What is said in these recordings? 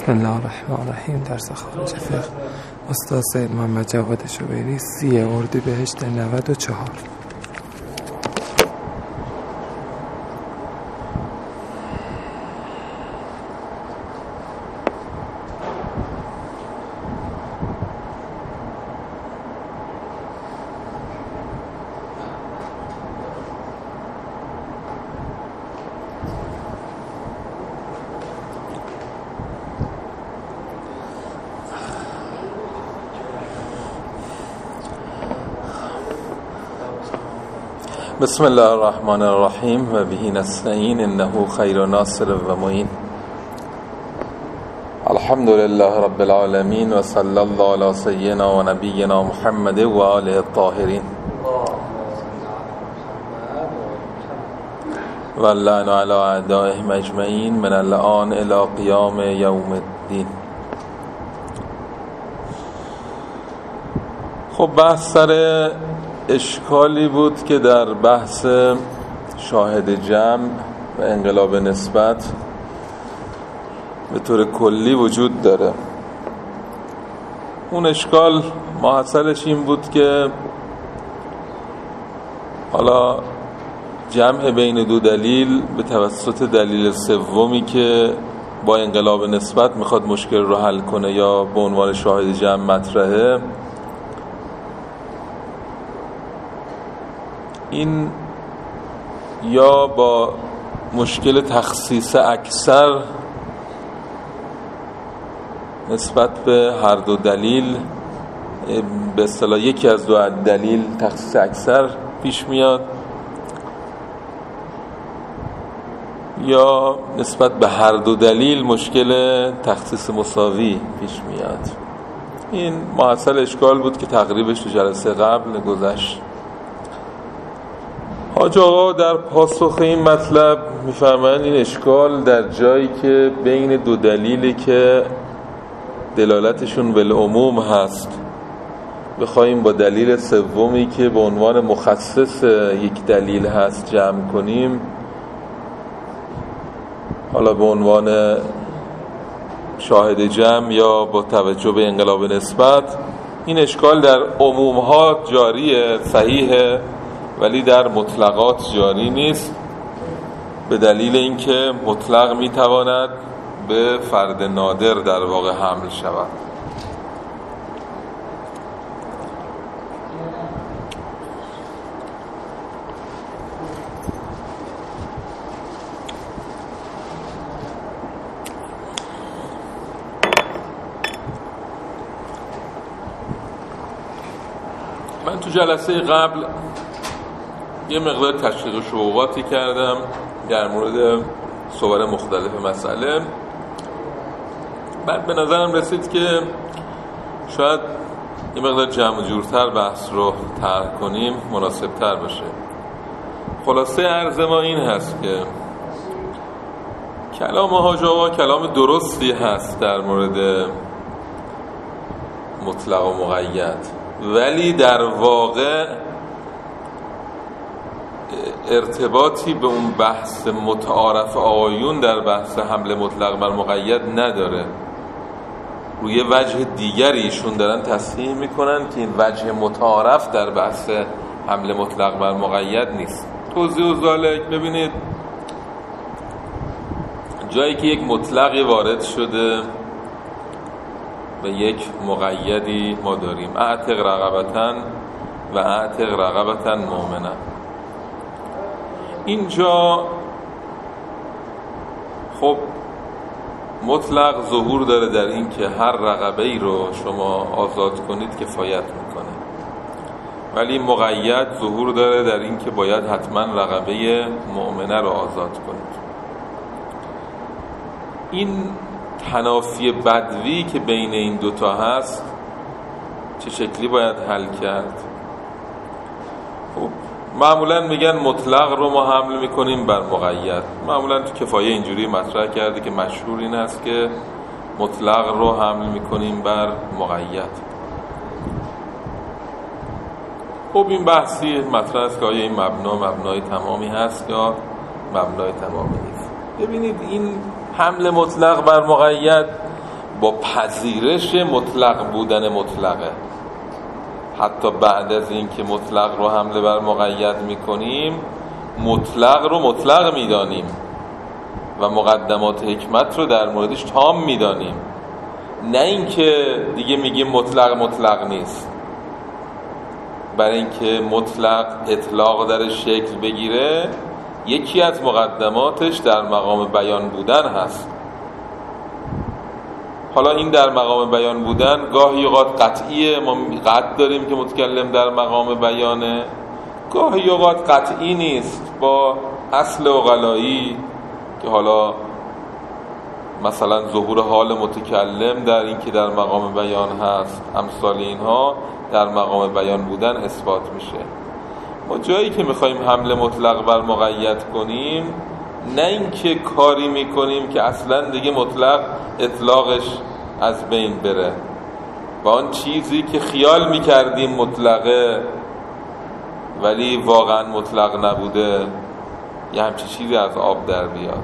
بسم الله الرحمن الرحیم. درس خارج فقه استاد سید محمد جواد شبیری 30 اردیبهشت 94. بسم الله الرحمن الرحیم و به نستعین انه خیر ناصر و معین. الحمد لله رب العالمین و صلی الله علی سیدنا و نبینا محمد و آله الطاهرین و اللعن علی اعدائهم اجمعین من الآن الی قیام یوم الدین. خب بحث سر اشکالی بود که در بحث شاهد جمع و انقلاب نسبت به طور کلی وجود داره. اون اشکال محصلش این بود که حالا جمع بین دو دلیل به توسط دلیل سومی که با انقلاب نسبت میخواد مشکل رو حل کنه یا به عنوان شاهد جمع مطرحه، این یا با مشکل تخصیص اکثر نسبت به هر دو دلیل، به اصطلاح یکی از دو دلیل تخصیص اکثر پیش میاد، یا نسبت به هر دو دلیل مشکل تخصیص مساوی پیش میاد. این محصل اشکال بود که تقریبش تو جلسه قبل گذشت. حاج آقا در پاسخ این مطلب میفرمایند این اشکال در جایی که بین دو دلیلی که دلالتشون بالعموم هست بخوایم با دلیل سومی که به عنوان مخصص یک دلیل هست جمع کنیم، حالا به عنوان شاهد جمع یا با توجه به انقلاب نسبت، این اشکال در عمومها جاریه، صحیحه، ولی در مطلقات جاری نیست، به دلیل اینکه مطلق میتواند به فرد نادر در واقع حمل شود. من تو جلسه قبل یه مقدار تشریح شبهاتی کردم در مورد صور مختلف مسئله. بعد به نظرم رسید که شاید یه مقدار جمع جورتر بحث رو طرح کنیم مناسب تر باشه. خلاصه عرض ما این هست که کلام حاج آقا کلام درستی هست در مورد مطلق و مقید، ولی در واقع ارتباطی به اون بحث متعارف آقایون در بحث حمل مطلق بر مقید نداره. روی وجه دیگری ایشون دارن تصحیح میکنن که این وجه متعارف در بحث حمل مطلق بر مقید نیست. توضیح و ذالک، ببینید جایی که یک مطلقی وارد شده و یک مقیدی ما داریم، اعتق رقبتن و اعتق رقبتن مؤمنن، اینجا خب مطلق ظهور داره در این که هر رقبه‌ای رو شما آزاد کنید کفایت میکنه، ولی مقید ظهور داره در این که باید حتما رقبه مؤمنه رو آزاد کنید. این تنافی بدوی که بین این دوتا هست چه شکلی باید حل کرد؟ خب معمولا میگن مطلق رو ما حمل میکنیم بر مقید. معمولا تو کفایه اینجوری مطرح کرده که مشهور این است که مطلق رو حمل میکنیم بر مقید. خب این بحثی مطرح است که آیا این مبنای تمامی هست یا مبنای تمامی نیست. ببینید این حمل مطلق بر مقید با پذیرش مطلق بودن مطلقه. حتی بعد از این که مطلق رو حمله بر مقید میکنیم، مطلق رو مطلق میدانیم و مقدمات حکمت رو در موردش تام میدانیم، نه اینکه دیگه میگیم مطلق نیست. برای اینکه مطلق اطلاق درش شکل بگیره، یکی از مقدماتش در مقام بیان بودن هست. حالا این در مقام بیان بودن گاهی اوقات قطعیه، ما قطع داریم که متکلم در مقام بیانه، گاهی اوقات قطعی نیست با اصل عقلایی که حالا مثلا ظهور حال متکلم در این که در مقام بیان هست، امثال اینها در مقام بیان بودن اثبات میشه. ما جایی که میخواییم حمله مطلق بر مقید کنیم، نه اینکه کاری میکنیم که اصلا دیگه مطلق اطلاقش از بین بره و آن چیزی که خیال میکردیم مطلقه ولی واقعا مطلق نبوده یه همچی چیزی از آب در بیاد.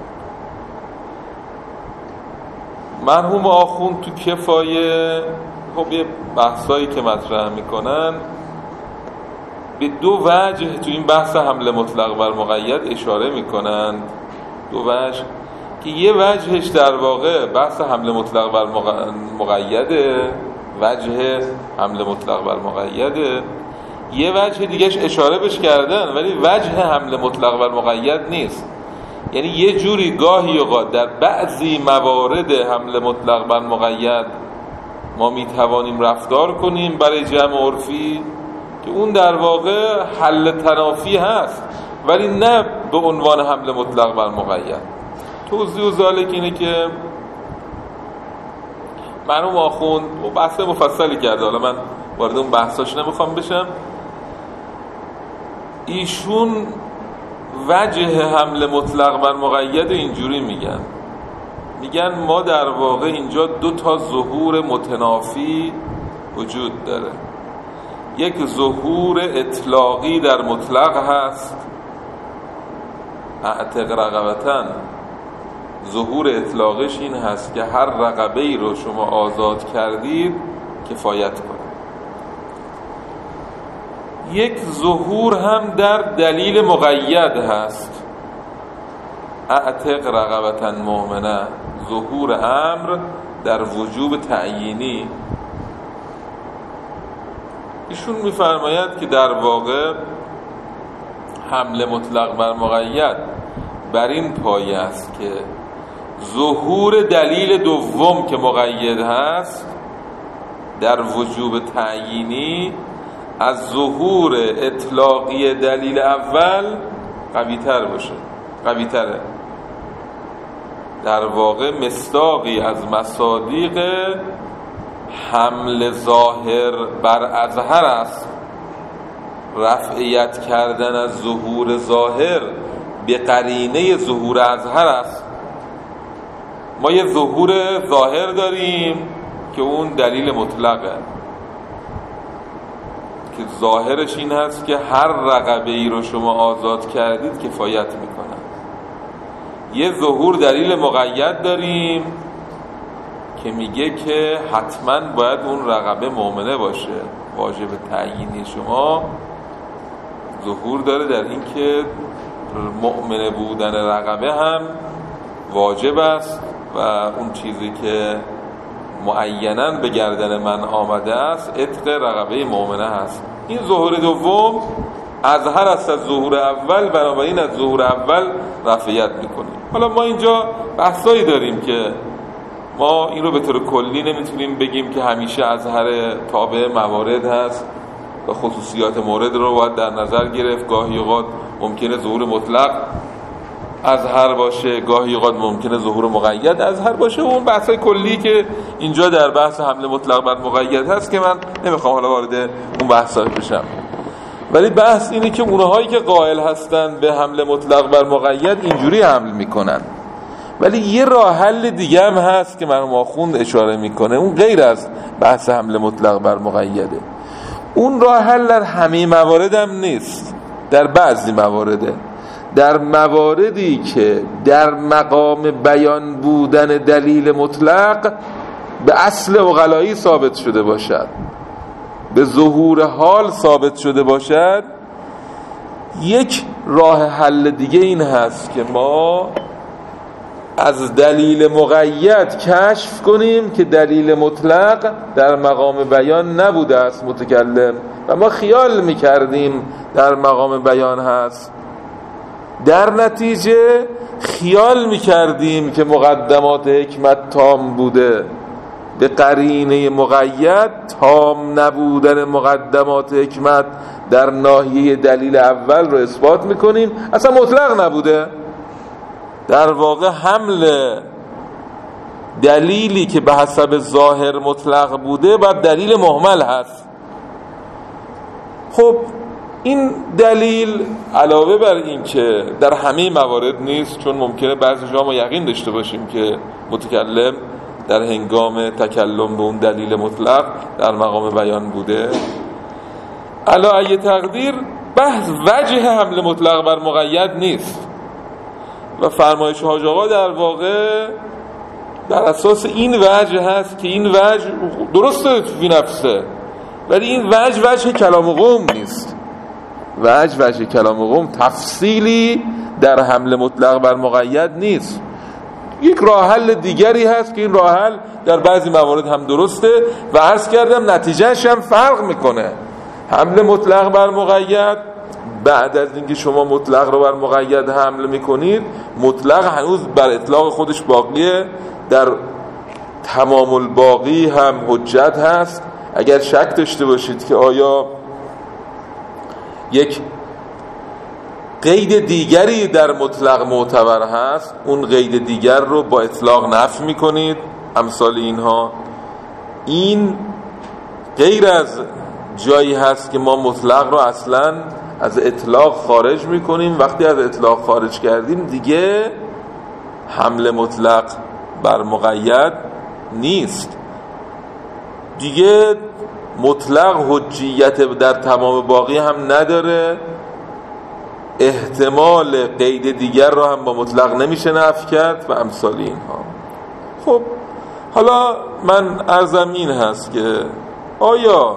مرحوم آخوند تو کفایه خب یه بحثایی که مطرح میکنن به دو وجه تو این بحث حمله مطلق بر مقید اشاره میکنن. دو وجه که یه وجهش در واقع بحث حمله مطلق بر مقیده، وجه حمله مطلق بر مقیده، یه وجه دیگهش اشاره بهش کردن ولی وجه حمله مطلق بر مقید نیست. یعنی یه جوری گاهی اوقات در بعضی موارد حمله مطلق بر مقید ما میتوانیم رفتار کنیم برای جمع عرفی که اون در واقع حل تنافی هست ولی نه به عنوان حمله مطلق بر مقید. توضیح و ذالک اینه که مرحوم آخوند و بحث مفصلی کرده، حالا من وارد اون بحثاش نمیخوام بشم. ایشون وجه حمله مطلق بر مقید اینجوری میگن ما در واقع اینجا دو تا ظهور متنافی وجود داره. یک ظهور اطلاقی در مطلق هست، اعتق رقبتن، ظهور اطلاقش این هست که هر رقبه‌ای رو شما آزاد کردید کفایت کنه. یک ظهور هم در دلیل مقید هست، اعتق رقبتن مؤمنه، ظهور امر در وجوب تعیینی. ایشون میفرماید که در واقع حمله مطلق بر مقید بر این پایه است که ظهور دلیل دوم که مقید هست در وجوب تعیینی از ظهور اطلاقی دلیل اول قوی تره. در واقع مصداقی از مصادیق حمل ظاهر بر اظهر است. رفعیت کردن از ظهور ظاهر به قرینه ظهور اظهر است. ما یه ظهور ظاهر داریم که اون دلیل مطلقه که ظاهرش این هست که هر رقبه‌ای رو شما آزاد کردید کفایت میکنه. یه ظهور دلیل مقید داریم که میگه که حتما باید اون رقبه مؤمنه باشه. واجب تعیینی شما ظهور داره در این که مؤمنه بودن رقبه هم واجب است و اون چیزی که معیناً به گردن من آمده است عتق رقبه مؤمنه هست. این ظهور دوم اظهر است از ظهور اول، بنابراین از ظهور اول رفعیت میکنیم. حالا ما اینجا بحثایی داریم که ما این رو به طور کلی نمیتونیم بگیم که همیشه اظهر تابع موارد هست و خصوصیات مورد رو باید در نظر گرفت. گاهی اوقات ممکنه ظهور مطلق اظهر باشه، گاهی اوقات ممکنه ظهور مقید اظهر باشه. اون بحثای کلی که اینجا در بحث حمله مطلق بر مقید هست که من نمیخوام حالا وارد اون بحثا بشم، ولی بحث اینه که اونهایی که قائل هستن به حمله مطلق بر مقید اینجوری حمل میکنن. ولی یه راه حل دیگه هم هست که مرحوم آخوند اشاره میکنه، اون غیر از بحث حمله مطلق بر مقیده. اون راه حل در همه موارد هم نیست، در بعضی موارده. در مواردی که در مقام بیان بودن دلیل مطلق به اصل عقلایی ثابت شده باشد، به ظهور حال ثابت شده باشد، یک راه حل دیگه این هست که ما از دلیل مقید کشف کنیم که دلیل مطلق در مقام بیان نبوده است متکلم و ما خیال میکردیم در مقام بیان هست. در نتیجه خیال میکردیم که مقدمات حکمت تام بوده، به قرینه مقید تام نبودن مقدمات حکمت در ناحیه دلیل اول رو اثبات میکنیم، اصلا مطلق نبوده. در واقع حمل دلیلی که به حسب ظاهر مطلق بوده باید دلیل مهمل هست. خب این دلیل علاوه بر این که در همه موارد نیست، چون ممکنه بعضی جا ما یقین داشته باشیم که متکلم در هنگام تکلم به اون دلیل مطلق در مقام بیان بوده، علی ای تقدیر بحث وجه حمل مطلق بر مقید نیست و فرمایش حاج آقا در واقع در اساس این وجه هست که این وجه درسته فی نفسه، ولی این وجه کلام قوم نیست. وجه کلام قوم تفصیلی در حمل مطلق بر مقید نیست. یک راه حل دیگری هست که این راه حل در بعضی موارد هم درسته و عرض کردم نتیجهش هم فرق میکنه. حمل مطلق بر مقید، بعد از اینکه شما مطلق رو بر مقید حمل میکنید، مطلق هنوز بر اطلاق خودش باقیه، در تمام الباقی هم حجت هست. اگر شک داشته باشید که آیا یک قید دیگری در مطلق معتبر هست، اون قید دیگر رو با اطلاق نفی میکنید، امثال اینها. این غیر از جایی هست که ما مطلق رو اصلا از اطلاق خارج میکنیم. وقتی از اطلاق خارج کردیم دیگه حمل مطلق بر مقید نیست، دیگه مطلق حجیت در تمام باقی هم نداره، احتمال قید دیگر رو هم با مطلق نمیشه نفی کرد و امثال اینها. خب حالا من عرضم این هست که آیا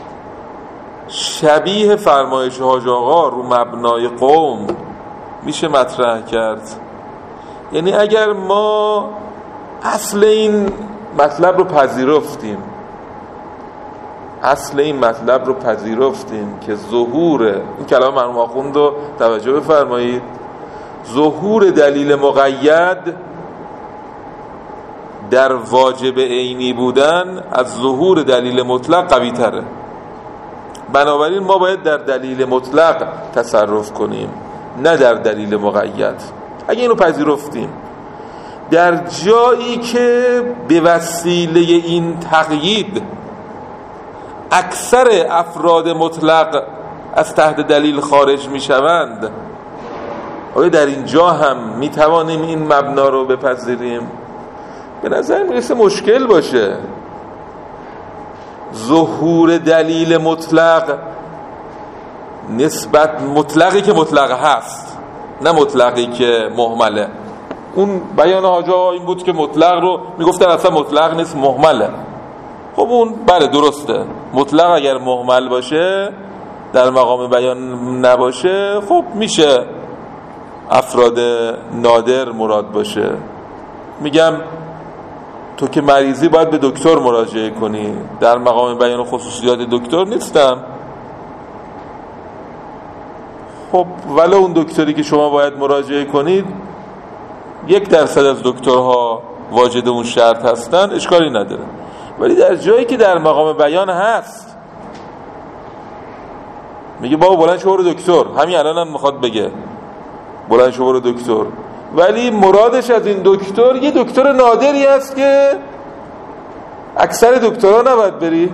شبیه فرمایش حاج آقا رو مبنای قوم میشه مطرح کرد؟ یعنی اگر ما اصل این مطلب رو پذیرفتیم، که ظهور این کلام مرحوم آخوند رو توجه بفرمایید، ظهور دلیل مقید در واجب عینی بودن از ظهور دلیل مطلق قوی تره، بنابراین ما باید در دلیل مطلق تصرف کنیم نه در دلیل مقید. اگه اینو پذیرفتیم، در جایی که به وسیله این تقیید اکثر افراد مطلق از تحت دلیل خارج می شوند، آیا در اینجا هم می توانیم این مبنا رو بپذیریم؟ به نظر میرسه مشکل باشه. ظهور دلیل مطلق نسبت مطلقی که مطلق هست، نه مطلقی که مهمله. اون بیان حاج آقا این بود که مطلق رو میگفتن اصلا مطلق نیست، مهمله. خب اون بله درسته، مطلق اگر مهمل باشه در مقام بیان نباشه، خب میشه افراد نادر مراد باشه. میگم تو که مریضی باید به دکتر مراجعه کنی، در مقام بیان خصوصیات دکتر نیستم. خب ولی اون دکتری که شما باید مراجعه کنید 1% از دکترها واجد اون شرط هستن، اشکالی نداره. ولی در جایی که در مقام بیان هست، میگه بابا بلند شو برو دکتر، همین الان هم میخواد بگه بلند شو برو دکتر، ولی مرادش از این دکتر یه دکتر نادری هست که اکثر دکترها نباید بری.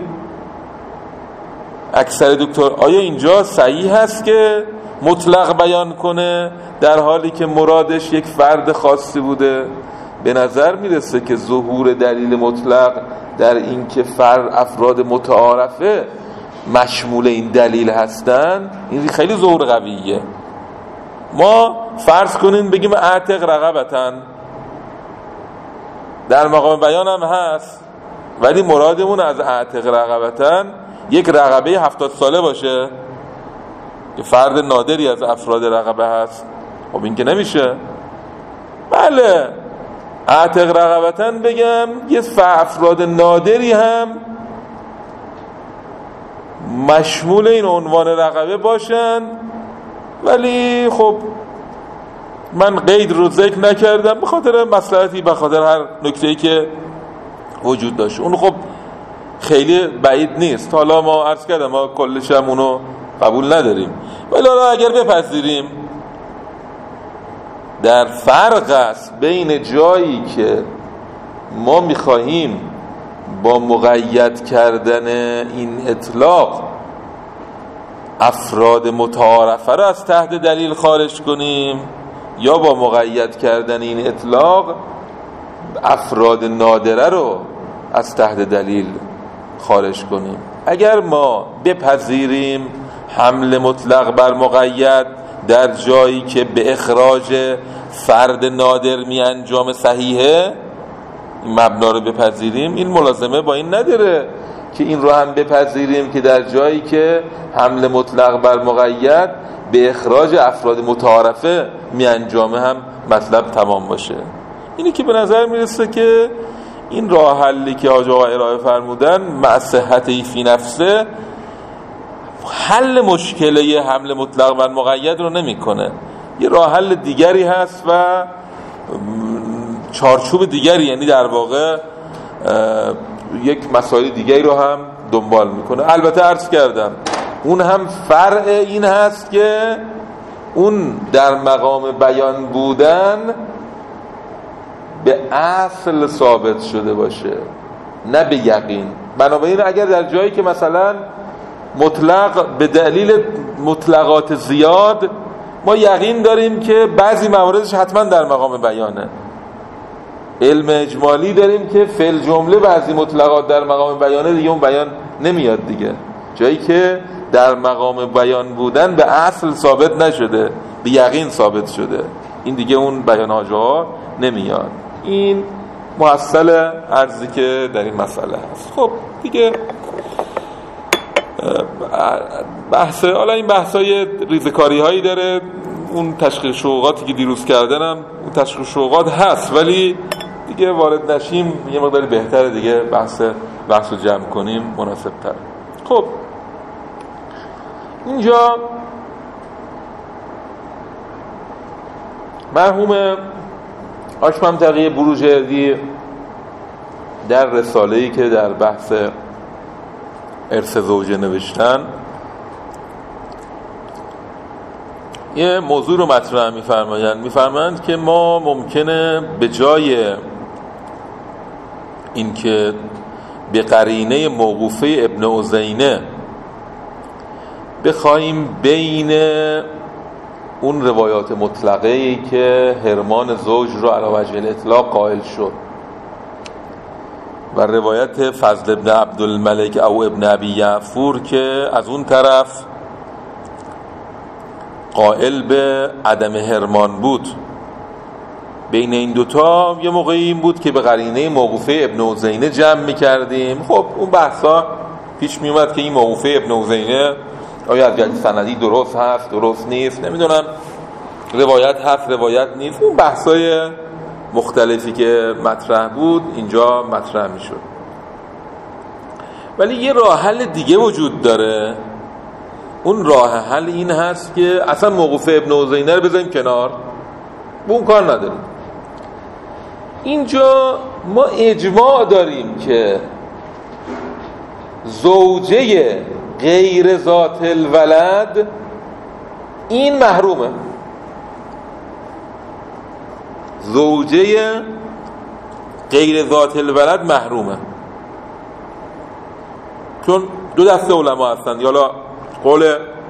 اکثر دکتر، آیا اینجا صحیح هست که مطلق بیان کنه در حالی که مرادش یک فرد خاصی بوده؟ به نظر میرسه که ظهور دلیل مطلق در این که افراد متعارفه مشمول این دلیل هستن، این خیلی ظهور قویه. ما فرض کنیم بگیم اعتق رقبتن، در مقام بیان هم هست، ولی مرادمون از اعتق رقبتن یک رقبه 70 ساله باشه، یه فرد نادری از افراد رقبه هست. خب این که نمیشه. بله اعتق رقبتن بگم یه افراد نادری هم مشمول این عنوان رقبه باشن، ولی خب من قید رو ذکر نکردم به خاطر مصلحتی، به خاطر هر نکته‌ای که وجود داشت. اون خب خیلی بعید نیست. حالا ما عرض کردم ما کلش هم اونو قبول نداریم، ولی حالا اگر بپذیریم در فرق است بین جایی که ما میخواهیم با مقید کردن این اطلاق افراد متعارفه را از تحت دلیل خارج کنیم، یا با مقید کردن این اطلاق افراد نادره رو از تحت دلیل خارج کنیم. اگر ما بپذیریم حمل مطلق بر مقید در جایی که به اخراج فرد نادر می انجام صحیحه، این مبنا رو بپذیریم، این ملازمه با این نداره که این رو هم بپذیریم که در جایی که حمل مطلق بر مقید به اخراج افراد متعارفه می انجامه هم مطلب تمام باشه. اینی که به نظر میرسه که این راه حلی که حاج آقا ارائه فرمودن مع صحتی فی نفسه حل مشکله حمل مطلق بر مقید رو نمیکنه. یه راه حل دیگری هست و چارچوب دیگری، یعنی در واقع یک مسائل دیگری رو هم دنبال میکنه. البته عرض کردم اون هم فرع این هست که اون در مقام بیان بودن به اصل ثابت شده باشه، نه به یقین. بنابراین اگر در جایی که مثلا مطلق به دلیل مطلقات زیاد ما یقین داریم که بعضی مواردش حتما در مقام بیانه، علم اجمالی داریم که فل جمله بعضی مطلقات در مقام بیانه، دیگه اون بیان نمیاد دیگه. جایی که در مقام بیان بودن به اصل ثابت نشده، به یقین ثابت شده، این دیگه اون بیان حاجا نمیاد. این محصل عرضی که در این مسئله هست. خب دیگه بحث، حالا این بحثای ریزکاری هایی داره. اون تشخیص شوقاتی که دیروز کردنم اون تشخیص شوقات هست، ولی دیگه وارد نشیم یه مقداری بهتره دیگه بحث رو جمع کنیم مناسب تر. خب اینجا مرحوم آشمم تقی بروجردی در رساله‌ای که در بحث ارث زوجه نوشتن یه موضوع رو مطرح می‌فرمایند که ما ممکنه به جای اینکه به قرینه موقوفه ابن عزینه بخوایم بین اون روایات مطلقه‌ای که حرمان زوج رو علی وجه الاطلاق قائل شد و روایت فضل ابن عبدالملک او ابن ابی یعفور که از اون طرف قائل به عدم حرمان بود، بین این دوتا یه موقعی این بود که به قرینه موقوفه ابن عزینه جمع می‌کردیم. خب اون بحثا پیش میومد که این موقوفه ابن عزینه آیا از جهت سندی درست هست، درست نیست، نمیدونم، روایت هست، روایت نیست. اون بحثای مختلفی که مطرح بود اینجا مطرح میشد. ولی یه راه حل دیگه وجود داره. اون راه حل این هست که اصلا موقوفه ابن عزینه رو بذاریم کنار، به اون کار نداریم. اینجا ما اجماع داریم که زوجه غیر ذات الولد این محرومه. زوجه غیر ذات الولد محرومه، چون دو دسته علما هستن. یالا قول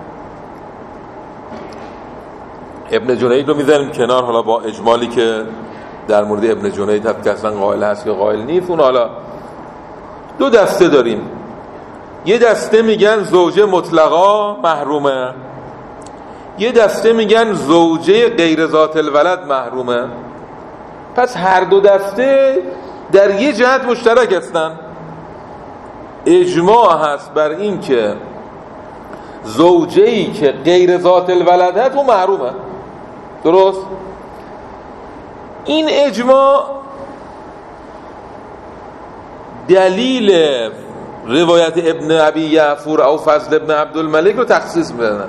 ابن جنید رو میذاریم کنار، حالا با اجمالی که در مورد ابن جنید هم که اصلا قائل هست یا قائل نیست. اون حالا دو دسته داریم. یه دسته میگن زوجه مطلقا محرومه، یه دسته میگن زوجه غیر ذات الولد محرومه. پس هر دو دسته در یه جهت مشترک هستن. اجماع هست بر این که زوجه‌ای که غیر ذات الولد هست و محرومه. درست؟ این اجماع دلیل روایت ابن ابی یعفور او فضل ابن عبدالملک رو تخصیص میدن.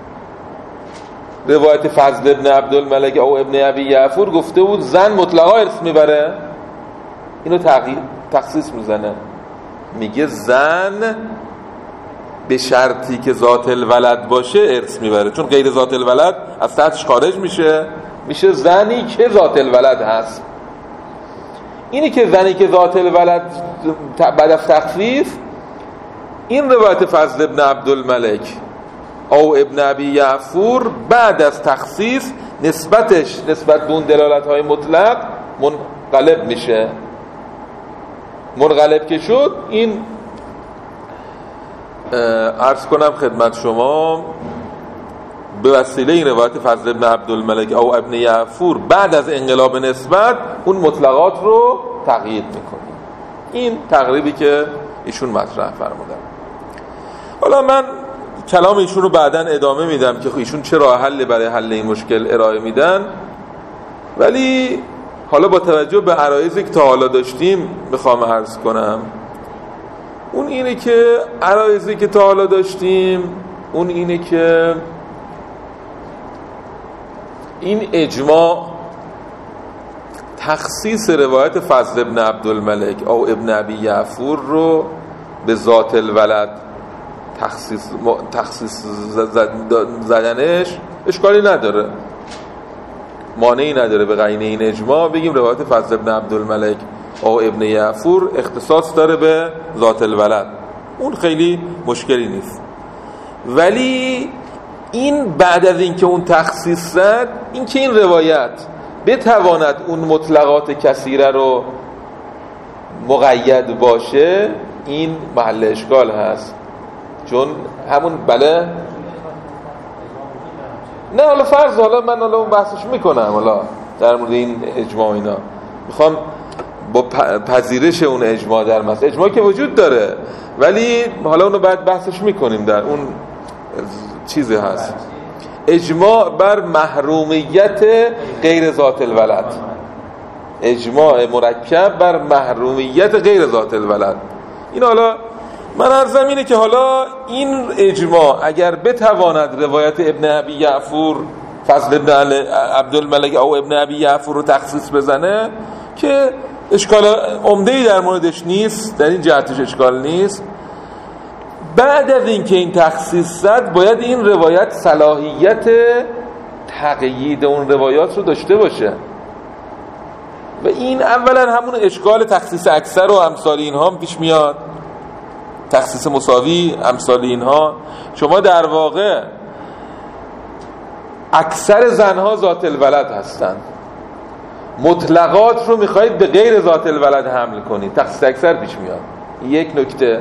روایت فضل ابن عبدالملک او ابن ابی یعفور گفته بود زن مطلقا ارث میبره، اینو تخصیص میزنه، میگه زن به شرطی که ذات الولد باشه ارث میبره، چون غیر ذات الولد از تحتش خارج میشه زنی که ذات الولد هست. اینی که زنی که ذات الولد بعد از تخفیف، این روایت فضل ابن عبدالملک او ابن ابی یعفور بعد از تخصیص نسبت به اون دلالت‌های مطلق منقلب میشه. منقلب که شد، این عرض کنم خدمت شما به وسیله این روایت فضل ابن عبدالملک او ابن یعفور بعد از انقلاب نسبت اون مطلقات رو تقیید میکنه. این تقریبی که ایشون مطرح فرمودن. حالا من کلام ایشون رو بعداً ادامه میدم که ایشون چه راه حلی برای حل این مشکل ارائه میدن، ولی حالا با توجه به عرایضی که تا حالا داشتیم میخوام عرض کنم. اون اینه که عرایضی که تا حالا داشتیم اون اینه که این اجماع تخصیص روایت فضل ابن عبدالملک او ابن ابی یعفور رو به ذات الولد تخصیص زدنش اشکالی نداره، مانعی نداره. به قرینه این اجماع بگیم روایت فضل ابن عبدالملک او ابن یعفور اختصاص داره به ذات الولد، اون خیلی مشکلی نیست. ولی این بعد از اینکه اون تخصیص زد، این که این روایت بتواند اون مطلقات کثیره رو مقید باشه، این محل اشکال هست. چون همون بله نه حالا فرض، حالا من حالا اون بحثش میکنم، حالا در مورد این اجماع اینا میخوام با پذیرش اون اجماع در مثلا اجماعی که وجود داره، ولی حالا اونو بعد بحثش میکنیم. در اون چیزی هست اجماع بر محرومیت غیر ذات الولد، اجماع مرکب بر محرومیت غیر ذات الولد. این حالا من عرضم اینه که حالا این اجماع اگر بتواند روایت ابن ابی یعفور فضل ابن عبدالملک او ابن ابی یعفور رو تخصیص بزنه که اشکال عمده‌ای در موردش نیست، در این جهتش اشکال نیست. بعد از اینکه این تخصیص زد باید این روایت صلاحیت تقیید اون روایات رو داشته باشه و این اولا همون اشکال تخصیص اکثر و امثال اینها پیش میاد، تخصیص مساوی امثال اینها. شما در واقع اکثر زنها ذات الولد هستن، مطلقات رو میخواید به غیر ذات الولد حمل کنید، تخصیص اکثر پیش میاد. یک نکته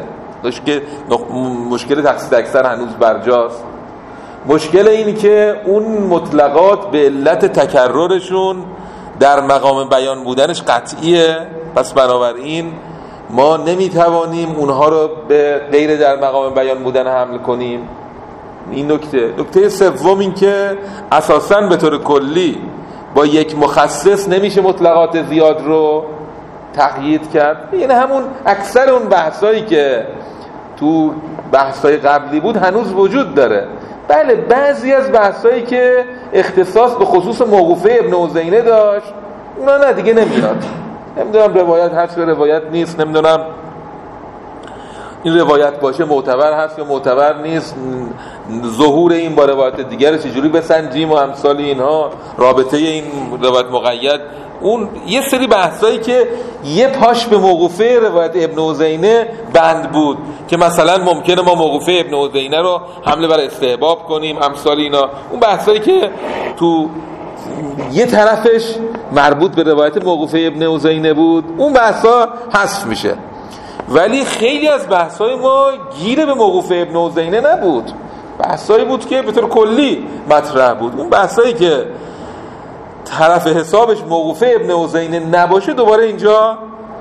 مشکل تخصیص اکثر هنوز برجاست. مشکل اینی که اون مطلقات به علت تکررشون در مقام بیان بودنش قطعیه، پس بنابراین ما نمیتوانیم اونها رو به غیر در مقام بیان بودن حمل کنیم. این نکته سوم این که اساساً به طور کلی با یک مخصص نمیشه مطلقات زیاد رو تقیید کرد. یعنی همون اکثر اون بحثایی که تو بحثای قبلی بود هنوز وجود داره. بله بعضی از بحثایی که اختصاص به خصوص موقوفه ابن عزینه داشت اونا نه دیگه نمیاد. نمیدونم روایت هست یا روایت نیست، نمیدونم این روایت باشه معتبر هست یا معتبر نیست، ظهور این با روایت دیگر چجوری بسنجیم و امثال اینها، رابطه این روایت مقید. اون یه سری بحثایی که یه پاش به موقوفه روایت ابن عزینه بند بود که مثلا ممکنه ما موقوفه ابن عزینه رو حمله بر استحباب کنیم، امثال اینا. اون بحثایی که تو یه طرفش مربوط به روایت موقوفه ابن عزینه بود، اون بحثا حذف میشه. ولی خیلی از بحثای ما گیره به موقوفه ابن عزینه نبود، بحثایی بود که به طور کلی مطرح بود. اون بحثایی که طرف حسابش موقوفه ابن عزینه نباشه دوباره اینجا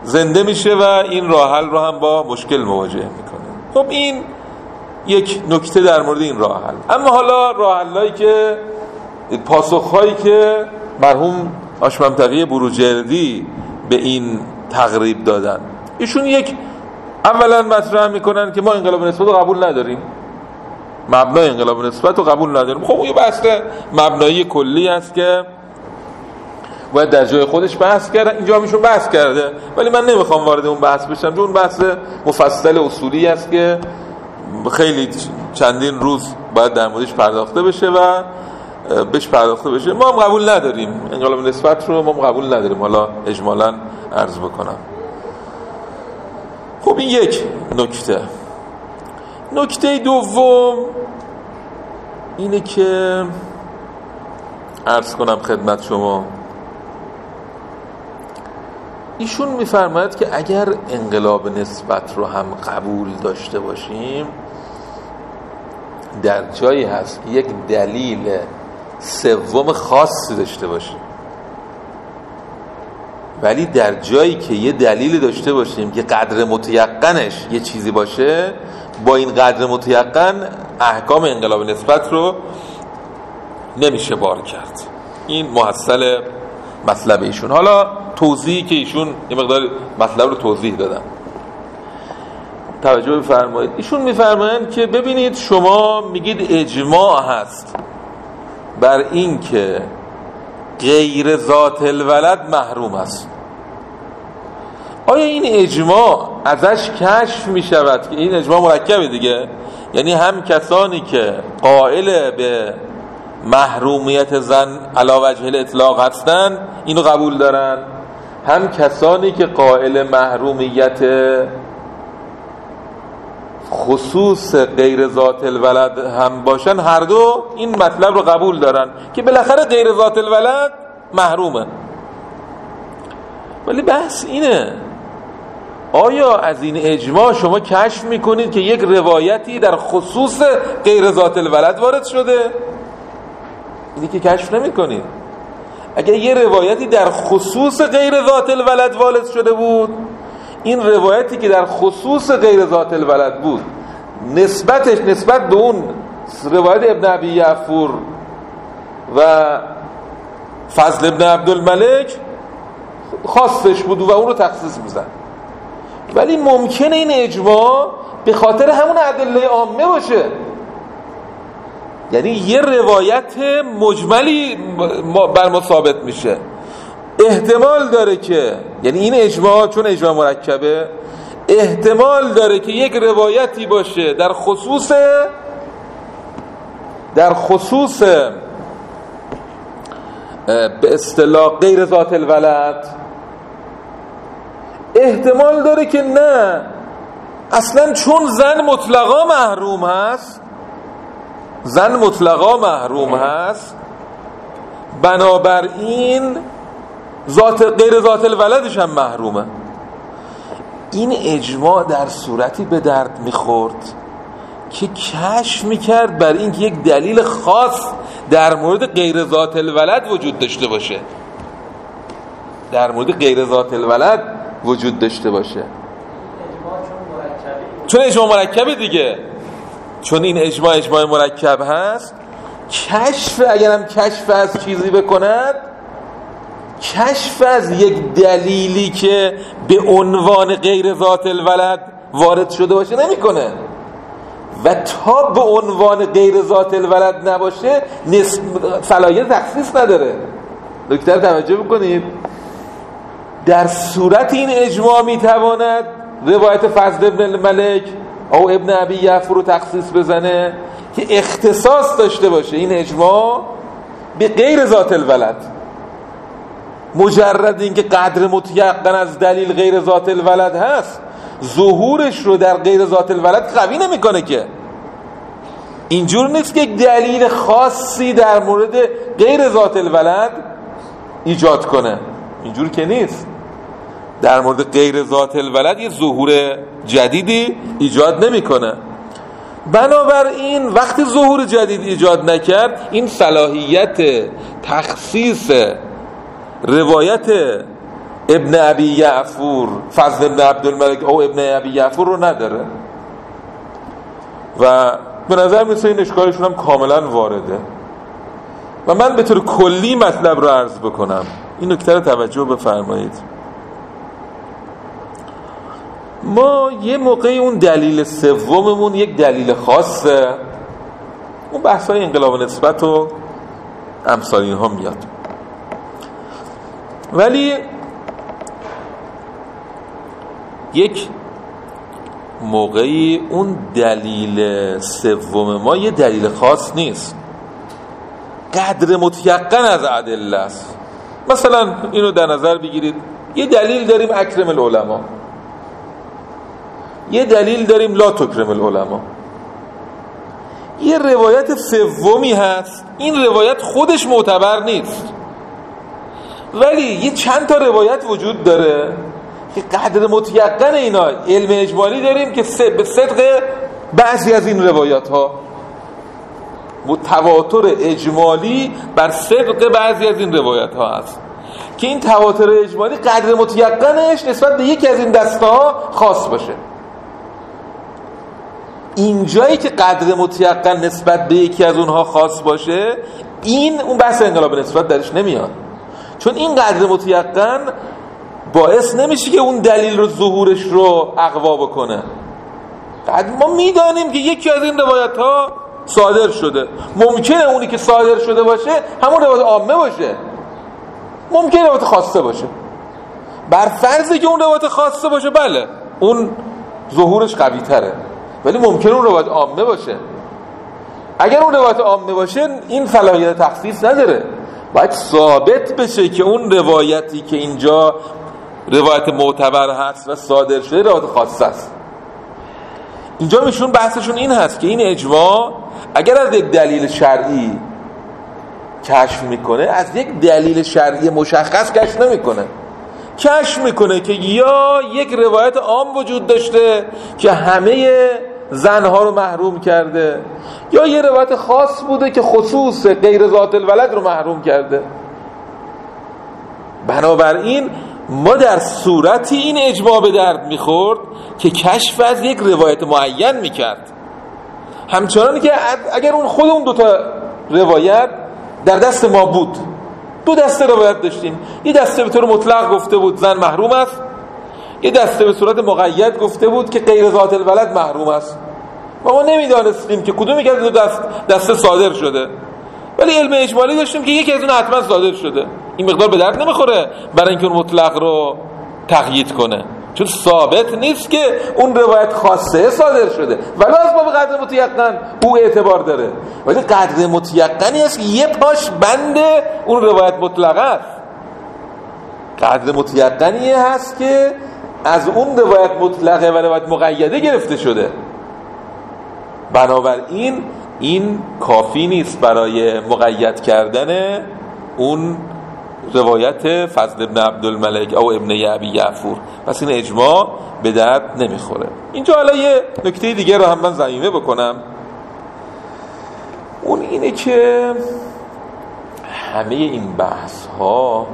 زنده میشه و این راه حل رو هم با مشکل مواجه میکنه. خب این یک نکته در مورد این راه حل. اما حالا راه حلایی که پاسخهایی که مرحوم حاج تقی بروجردی به این تقریب دادن، ایشون یک اولا مطرح میکنن که ما انقلاب نسبت رو قبول نداریم، مبنای انقلاب نسبت رو قبول نداریم. خب یه بحث مبنایی کلی است که باید در جای خودش بحث کرده، اینجا میشون بحث کرده، ولی من نمیخوام وارد اون بحث بشم چون اون بحث مفصل اصولی است که خیلی چندین روز باید در موردش پرداخته بشه و بهش پرداخته بشه. ما هم قبول نداریم انقلاب نسبت رو، ما هم قبول نداریم. حالا اجمالاً عرض بکنم. خب این یک نکته. نکته دوم اینه که عرض کنم خدمت شما، ایشون میفرماید که اگر انقلاب نسبت رو هم قبول داشته باشیم، در جایی هست که یک دلیل سوم خاصی داشته باشیم، ولی در جایی که یه دلیل داشته باشیم که قدر متیقنش یه چیزی باشه، با این قدر متیقن احکام انقلاب نسبت رو نمیشه بار کرد. این محصل مطلب ایشون. حالا توضیحی که ایشون یه مقدار مطلب رو توضیح دادم، توجه بفرمایید. ایشون میفرمایند که ببینید شما میگید اجماع هست بر این که غیر ذات الولد محروم است. آیا این اجماع ازش کشف میشود که این اجماع مرکبه دیگه، یعنی هم کسانی که قائل به محرومیت زن علی وجه الاطلاق هستن اینو قبول دارن، هم کسانی که قائل محرومیت خصوص غیر ذات الولد هم باشن، هر دو این مطلب رو قبول دارن که بالاخره غیر ذات الولد محرومه. ولی بحث اینه آیا از این اجماع شما کشف میکنید که یک روایتی در خصوص غیر ذات الولد وارد شده؟ اینی که کشف نمیکنید. اگر یه روایتی در خصوص غیر ذات الولد وارد شده بود، این روایتی که در خصوص غیر ذات الولد بود نسبتش نسبت به اون روایت ابن ابی یعفور و فضل ابن عبدالملک خاصش بود و اون رو تخصیص میزن. ولی ممکنه این اجماع به خاطر همون ادله عامه باشه، یعنی یه روایت مجملی بر ما ثابت میشه. احتمال داره که، یعنی این اجماع چون اجماع مرکبه، احتمال داره که یک روایتی باشه در خصوص به اصطلاح غیر ذات الولد، احتمال داره که نه اصلا چون زن مطلقا محروم هست بنابراین غیر ذات الولدش هم محرومه. این اجماع در صورتی به درد میخورد که کشف میکرد بر این که یک دلیل خاص در مورد غیر ذات الولد وجود داشته باشه، چون اجماع مرکبه دیگه، چون این اجماع مرکب هست. اگرم کشف از چیزی بکند، کشف از یک دلیلی که به عنوان غیر ذات الولد وارد شده باشه نمیکنه، و تا به عنوان غیر ذات الولد نباشه صلاحیت تخصیص نداره. دکتر توجه بکنید، در صورت این اجماع میتواند روایت فضل ابن ملک او ابن ابی یعفور رو تخصیص بزنه که اختصاص داشته باشه این اجماع به غیر ذات الولد. مجرد اینکه قدر متیقن از دلیل غیر ذات الولد هست، ظهورش رو در غیر ذات الولد قوی نمیکنه که. اینجور نیست که یک دلیل خاصی در مورد غیر ذات الولد ایجاد کنه، اینجور که نیست. در مورد غیر ذات الولد یه ظهور جدیدی ایجاد نمیکنه. بنابراین وقتی ظهور جدید ایجاد نکرد، این صلاحیت تخصیص روایت ابن ابی یعفور، فضل ابن عبدالملک او ابن ابی یعفور رو نداره و به نظر میسه این اشکالشون هم کاملا وارده. و من به طور کلی مطلب رو عرض بکنم، این نکته رو توجه بفرمایید. ما یه موقعی اون دلیل سوممون یک دلیل خاصه، اون بحثای انقلاب نسبت و امثال اینها میاد، ولی یک موقعی اون دلیل سوم ما یه دلیل خاص نیست، قدر متیقن از ادله است. مثلا اینو در نظر بگیرید، یه دلیل داریم اکرم العلماء، یه دلیل داریم لا تکرم العلماء، یه روایت سومی هست، این روایت خودش معتبر نیست ولی یه چند تا روایت وجود داره که قدر متیقن اینا علم اجمالی داریم که به صدق بعضی از این روایات ها تواتر اجمالی بر صدق بعضی از این روایات ها هست که این تواتر اجمالی قدر متیقنش نسبت به یکی از این دسته ها خاص باشه. اینجایی که قدر متیقن نسبت به یکی از اونها خاص باشه، این اون بحث انقلاب نسبت درش نمیاد، چون این قدر متیقن باعث نمیشه که اون دلیل رو ظهورش رو اقوا بکنه. ما میدانیم که یکی از این روایت ها صادر شده، ممکنه اونی که صادر شده باشه همون روایت عامه باشه، ممکنه روایت خاصه باشه. بر فرضی که اون روایت خاصه باشه بله اون ظهورش قوی تره، ولی ممکنه اون روایت عامه باشه. اگر اون روایت عامه باشه این صلاحیت تخصیص نداره، باید ثابت بشه که اون روایتی که اینجا روایت معتبر هست و صادر شده روایت خاصه است. اینجا میشون بحثشون این هست که این اجماع اگر از یک دلیل شرعی کشف میکنه، از یک دلیل شرعی مشخص کشف نمیکنه، کشف میکنه که یا یک روایت عام وجود داشته که همه زنها رو محروم کرده، یا یه روایت خاص بوده که خصوص غیر ذات الولد رو محروم کرده. بنابراین ما در صورتی این اجماع به درد میخورد که کشف از یک روایت معین میکرد، همچنان که اگر اون خود اون دوتا روایت در دست ما بود، دو دسته روایت داشتیم، یه دسته به طور مطلق گفته بود زن محروم است، یه دسته به صورت مقید گفته بود که غیر ذات الولد محروم است، و ما نمیدانستیم که کدومی از دو دسته صادر شده، ولی علم اجمالی داشتیم که یکی از اون حتما صادر شده. این مقدار به درد نمیخوره برای اینکه اون مطلق رو تقیید کنه، چون ثابت نیست که اون روایت خاصه صادر شده، ولی از باب قدر متیقن او اعتبار داره، ولی قدر متیقنی است که یه پاش بند اون روایت مطلقه است. قدر متیقنی هست که از اون روایت مطلقه و روایت مقیده گرفته شده. بنابراین این کافی نیست برای مقید کردن اون روایت فضل ابن عبدالملک او ابن ابی یعفور، پس این اجماع به درد نمیخوره. اینجا حالا یه نکته دیگه رو هم من ضمیمه بکنم، اون اینه که همه این بحث ها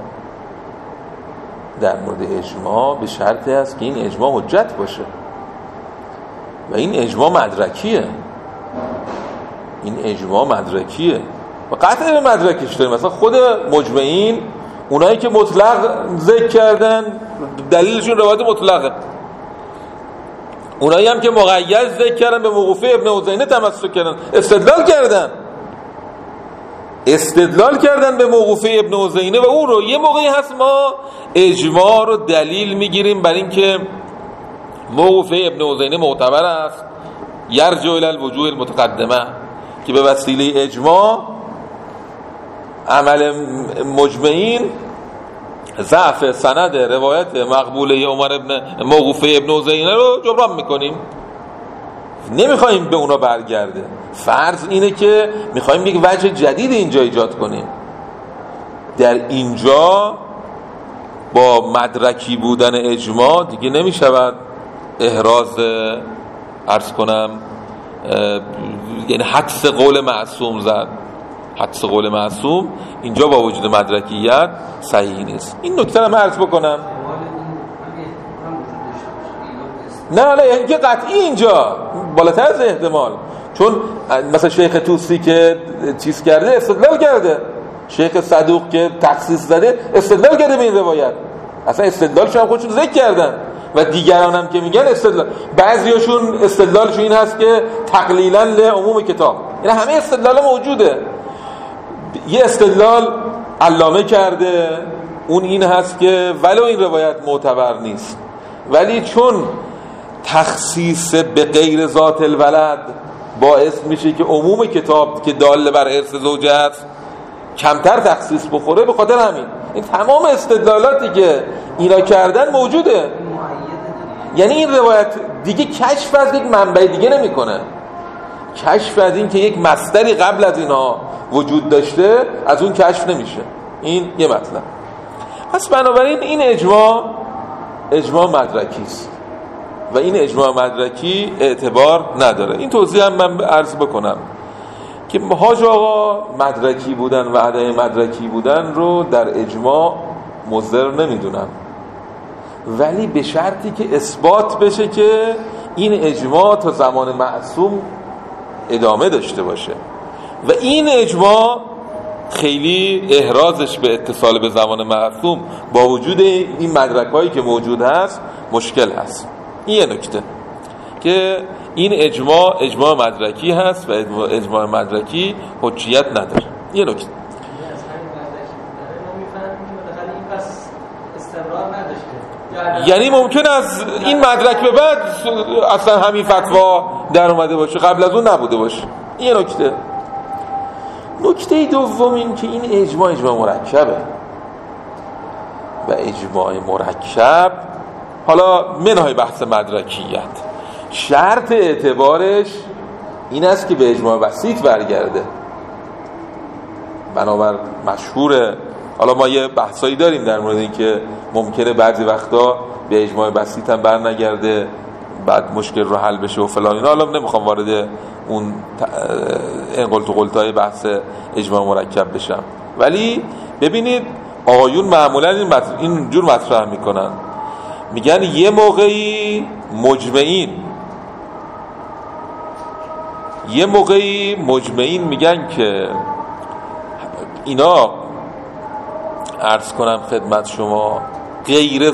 در مورد اجماع به شرطی است که این اجماع حجت باشه و این اجماع مدرکیه، این اجماع مدرکیه و قطعا به مدرکش داریم. مثلا خود مجمعین، اونایی که مطلق ذکر کردن دلیلشون روایت مطلقه، اونایی هم که مقید ذکر کردن به موقوفه ابن عزینه تمسک کردن، استدلال کردن به موقوفه ابن عزینه و اون رو یه موقعی هست ما اجماع رو دلیل میگیریم بر این که موقوفه ابن عزینه معتبر است، یرجع الی الوجوه المتقدمه، که به وسیله اجماع عمل مجمعین ضعف سند روایت مقبوله عمر ابن موقوفه ابن عزینه رو جبران میکنیم، نمیخوایم به اونا برگرده. فرض اینه که میخوایم یک وجه جدید اینجا ایجاد کنیم. در اینجا با مدرکی بودن اجماع دیگه نمیشود احراز عرض کنم یعنی حدس قول معصوم زد. حدس قول معصوم اینجا با وجود مدرکیت صحیح نیست. این نکته رو عرض بکنم. نه حالا اینکه قطعی اینجا بالاتر از احتمال، چون مثلا شیخ توسی که چیز کرده استدلال کرده، شیخ صدوق که تخصیص زده استدلال کرده به این روایت، اصلا استدلالش هم خودشون ذکر کردن و دیگران هم که میگن استدلال، بعضیاشون استدلالشون این هست که تقلیلا لعموم کتاب، این همه استدلال موجوده. یه استدلال علامه کرده اون این هست که ولو این روایت معتبر نیست، ولی چون تخصیص به غیر ذات الولد باعث میشه که عموم کتاب که دال بر ارث زوجه است کمتر تخصیص بخوره، به خاطر همین این تمام استدلالاتی که اینا کردن موجوده. یعنی این روایت دیگه کشف از یک منبع دیگه نمیکنه، کشف از این که یک مصدری قبل از اینها وجود داشته از اون کشف نمیشه. این یه مطلب. پس بنابراین این اجماع مدرکی است و این اجماع مدرکی اعتبار نداره. این توضیح هم من عرض بکنم که حاج آقا مدرکی بودن و عدم مدرکی بودن رو در اجماع مضر نمیدونن، ولی به شرطی که اثبات بشه که این اجماع تا زمان معصوم ادامه داشته باشه و این اجماع خیلی احرازش به اتصال به زمان معصوم با وجود این مدرک‌هایی که موجود هست مشکل هست. این یه نکته که این اجماع مدرکی هست و اجماع مدرکی حجیت نداره. یه نکته یعنی ممکن از این مدرک به بعد اصلا همین فتوا در اومده باشه، قبل از اون نبوده باشه. این نکته. نکته دوم این که این اجماع مرکبه و اجماع مرکب حالا منهای بحث مدرکیت شرط اعتبارش این است که به اجماع بسیط برگرده. بنابر مشهوره، حالا ما یه بحثایی داریم در مورد این که ممکنه بعضی وقتا به اجماع بسیط هم برنگرده بعد مشکل رو حل بشه و فلان اینا. حالا نمیخوام وارد اون انقلت و قلتای بحث اجماع مرکب بشم، ولی ببینید آقایون معمولا این جور مطرح میکنن، میگن یه موقعی مجمعین میگن که اینا عرض کنم خدمت شما غیر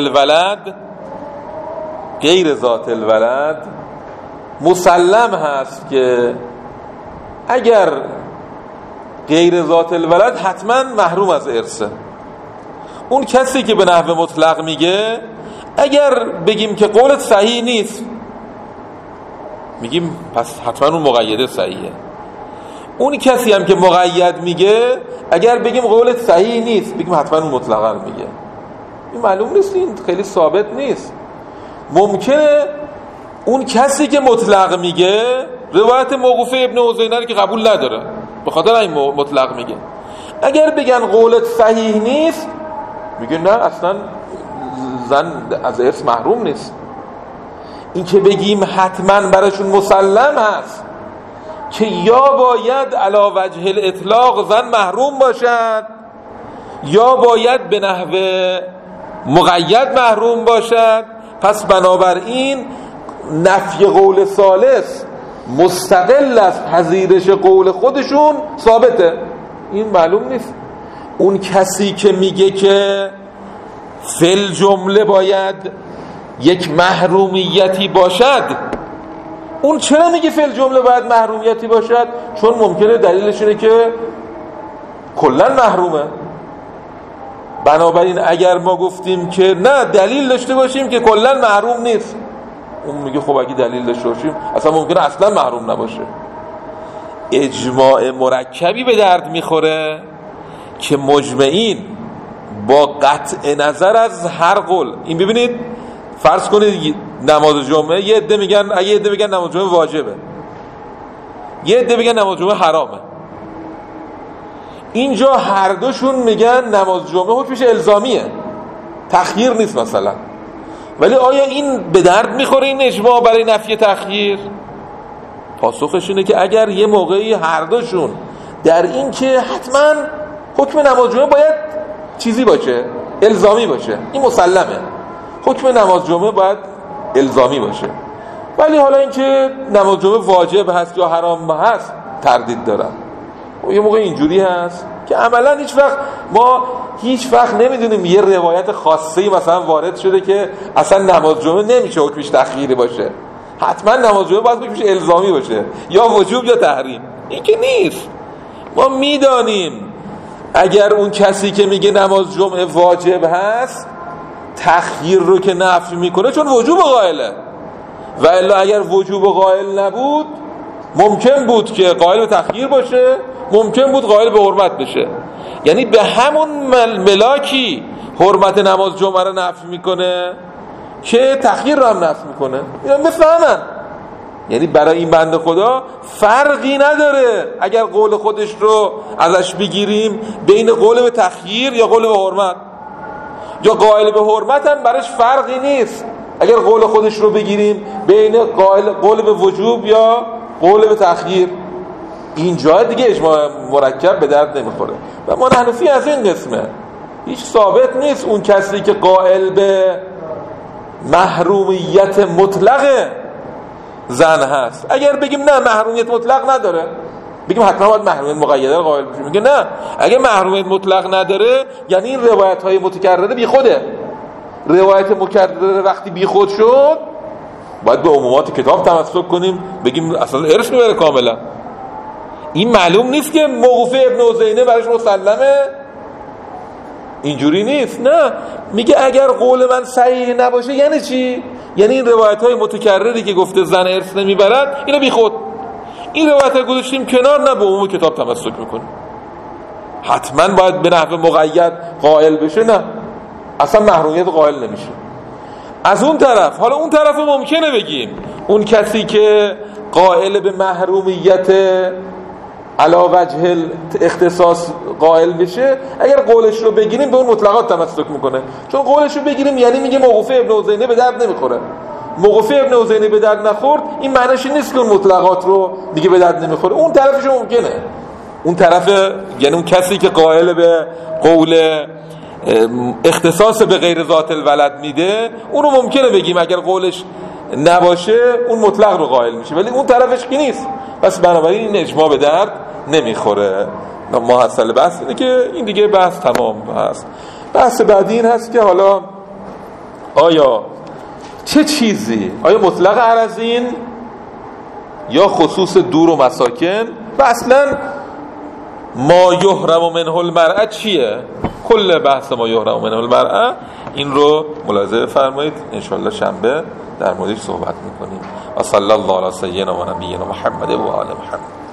ذات الولد مسلم هست که اگر غیر ذات الولد حتما محروم از ارثه. اون کسی که به نحو مطلق میگه اگر بگیم که قولت صحیح نیست میگیم پس حتما اون مقیده صحیحه. اون کسی هم که مقید میگه اگر بگیم قولت صحیح نیست بگیم حتما اون مطلقا میگه. این معلوم نیست، این خیلی ثابت نیست. ممکنه اون کسی که مطلق میگه روایت موقوفه ابن عزینه که قبول نداره، به خاطر این مطلق میگه. اگر بگن قولت صحیح نیست میگه نه اصلا زن از ارث محروم نیست. این که بگیم حتما براشون مسلم هست که یا باید علی وجه الاطلاق زن محروم باشد یا باید به نحو مقید محروم باشد، پس بنابراین نفی قول ثالث مستقل از پذیرش قول خودشون ثابته. این معلوم نیست. اون کسی که میگه که فل جمله باید یک محرومیتی باشد، اون چرا میگه فل جمله باید محرومیتی باشد؟ چون ممکنه دلیلش اینه که کلن محرومه. بنابراین اگر ما گفتیم که نه دلیل داشته باشیم که کلن محروم نیست، اون میگه خب اگه دلیل داشته باشیم اصلا ممکنه اصلا محروم نباشه. اجماع مرکبی به درد میخوره که مجمعین با قطع نظر از هر قول، این ببینید فرض کنید نماز جمعه یه عده میگن، اگه یه عده میگن نماز جمعه واجبه، یه عده میگن نماز جمعه حرامه، اینجا هر دوشون میگن نماز جمعه حکمش الزامیه، تخییر نیست مثلا. ولی آیا این به درد میخوره این اجماع برای نفی تخییر؟ پاسخش اینه که اگر یه موقعی هر دوشون در این که حتما حکم نماز جمعه باید چیزی باشه، الزامی باشه، این مسلمه، حکم نماز جمعه باید الزامی باشه. ولی حالا اینکه نماز جمعه واجب هست یا حرام هست تردید دارم. یه موقع اینجوری هست که عملا هیچ وقت نمیدونیم یه روایت خاصی مثلا وارد شده که اصلا نماز جمعه نمیشه حکمش تخییری باشه، حتما نماز جمعه باید حکمش الزامی باشه، یا وجوب یا تحریم. این که نیست. ما میدانیم اگر اون کسی که میگه نماز جمعه واجب هست تخییر رو که نفی میکنه چون وجوب قائله، و الا اگر وجوب قائل نبود ممکن بود که قائل به تخییر باشه، ممکن بود قائل به حرمت بشه. یعنی به همون ملاکی حرمت نماز جمعه رو نفی میکنه که تخییر رو هم نفی میکنه. اینا بفهمن. یعنی برای این بنده خدا فرقی نداره اگر قول خودش رو ازش بگیریم بین قول به تخییر یا قول به حرمت، یا قائل به حرمت هم براش فرقی نیست اگر قول خودش رو بگیریم بین قول به وجوب یا قول به تخییر. اینجا دیگه اجماع مرکب به درد نمیخوره. و ما حنفی از این قسمه هیچ ثابت نیست اون کسی که قائل به محرومیت مطلق زن هست اگر بگیم نه محرومیت مطلق نداره بگیم حتما باید محرومیت مقیده رو قائل بشیم. میگه نه، اگه محرومیت مطلق نداره یعنی این روایت های متکرره بی خوده. روایت مکرره وقتی بی خود شد باید به عمومات کتاب تمسک کنیم، بگیم اصلا ارث میبره کاملا. این معلوم نیست که موقوف ابن عزینه برش مسلمه، اینجوری نیست. نه، میگه اگر قول من صحیح نباشه یعنی چی؟ یعنی این روایت های متکرری که گفته زن ارث نمیبرد اینا بی خود. این روایت ها گذاشتیم کنار، نه به عموم کتاب تمسک میکنیم. حتما باید به نحو مقید قائل بشه، نه اصلا محرومیت قائل نمیشه. از اون طرف، حالا اون طرف ممکنه بگیم اون کسی که قائل به محرومیت علی وجه اختصاص قائل بشه اگر قولش رو بگیریم به اون مطلقات تمسک میکنه، چون قولش رو بگیریم یعنی میگه موقوف ابن عزینه به درد نمیخوره. موقوف ابن عزینه به درد نخورد این معنیش نیست که اون مطلقات رو دیگه به درد نمیخوره. اون طرفش ممکنه، اون طرف یعنی اون کسی که قائل به قول اختصاص به غیر ذات الولد میده اون رو ممکنه بگیم اگر قولش نباشه اون مطلق رو قائل میشه، ولی اون طرفش کی نیست. پس بنابراین این اجماع به درد نمیخوره. محصل بحث اینه که این دیگه بحث تمام هست. بحث بعدی این هست که حالا آیا چه چیزی، آیا مطلق عرضین یا خصوص دور و مساکن، و اصلا ما یحرم منه المرأه چیه؟ کل بحث ما یحرم منه المرأه این رو ملاحظه فرمایید. انشالله شنبه در موردش صحبت میکنیم. و صلی الله علی سیدنا و نبینا محمد و آل محمد.